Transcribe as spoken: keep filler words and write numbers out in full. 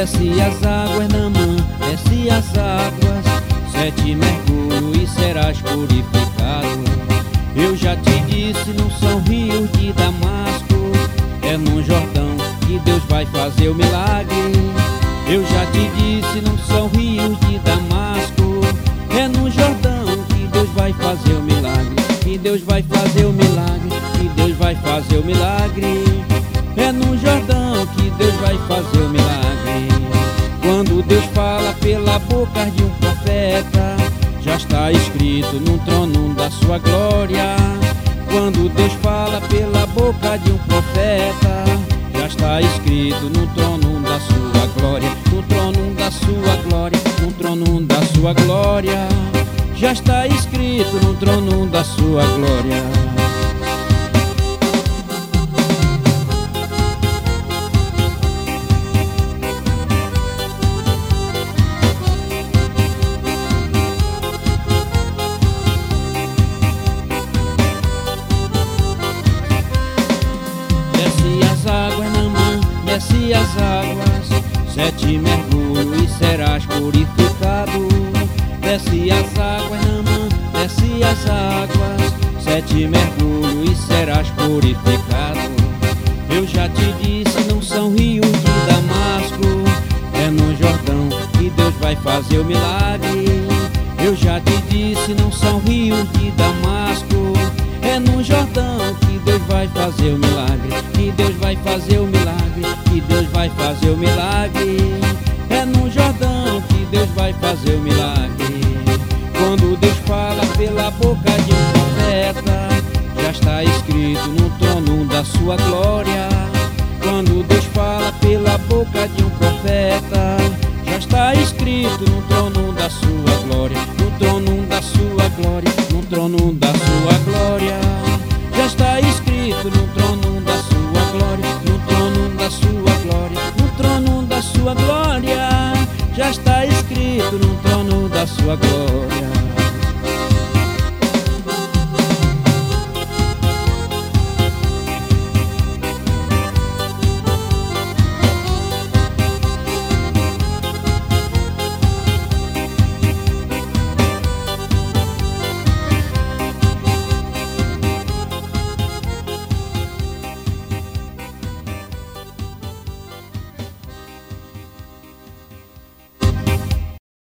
Desce as águas, Naamã, desce as águas, sete mergulhos e serás purificado. Eu já te disse, não são rios de Damasco, é no Jordão que Deus vai fazer o milagre. Eu já te disse, não são rios de Damasco, é no Jordão que Deus vai fazer o milagre. Que Deus vai fazer o milagre, que Deus vai fazer o milagre. É no Jordão que Deus vai fazer o milagre. Quando Deus fala pela boca de um profeta, já está escrito no trono da sua glória. Quando Deus fala pela boca de um profeta, já está escrito no trono da sua glória. No trono da sua glória, no trono da sua glória. Já está escrito no trono da sua glória. Desce as águas, Naamã, desce as águas, sete mergulhos e serás purificado. Desce as águas, Naamã, desce as águas, sete mergulhos e serás purificado. Eu já te disse, não são rios de Damasco, é no Jordão que Deus vai fazer o milagre. Eu já te disse, não são rios de Damasco, é no Jordão que Deus vai fazer o milagre. Que Deus vai fazer o milagre, que Deus vai fazer o milagre. É no Jordão que Deus vai fazer o milagre. Quando Deus fala pela boca de um profeta, já está escrito no trono da sua glória. Quando Deus fala pela boca de um profeta, já está escrito no trono da sua glória. No trono da sua glória, no trono da sua glória. Já está escrito no trono da sua glória. No trono da sua glória, no trono da sua glória. Já está escrito no trono da sua glória.